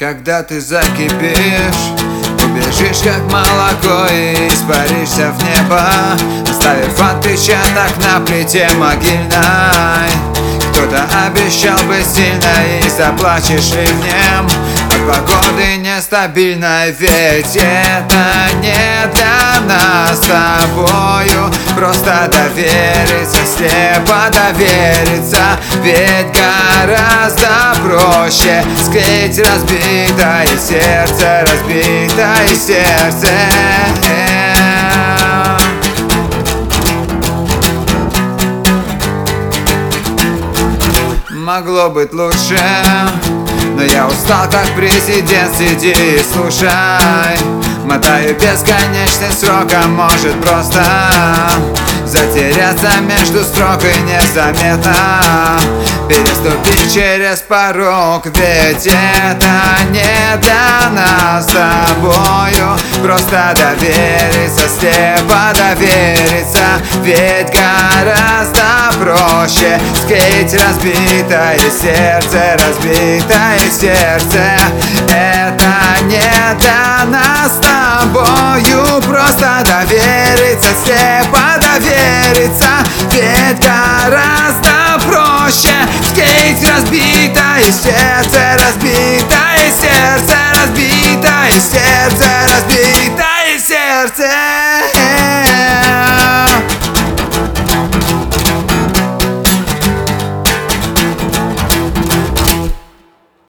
Когда ты закипишь, убежишь как молоко и испаришься в небо, оставив отпечаток на плите могильной. Кто-то обещал быть сильной и заплачешь ливнем от погоды нестабильной. Ведь это не для нас с тобою, просто довериться, слепо довериться. Ведь гораздо проще склеить разбитое сердце, разбитое сердце. Могло быть лучше, но я устал как президент. Сиди и слушай, мотаю бесконечный срок, а может просто затеряться между строк и незаметно переступить через порог. Ведь это не для нас с тобою, просто довериться, слепо довериться. Ведь гораздо проще склеить разбитое сердце, разбитое сердце. Это не для нас с тобою, просто довериться, слепо довериться. Ведь гораздо проще склеить разбитое сердце, разбитое сердце, разбитое сердце, разбитое.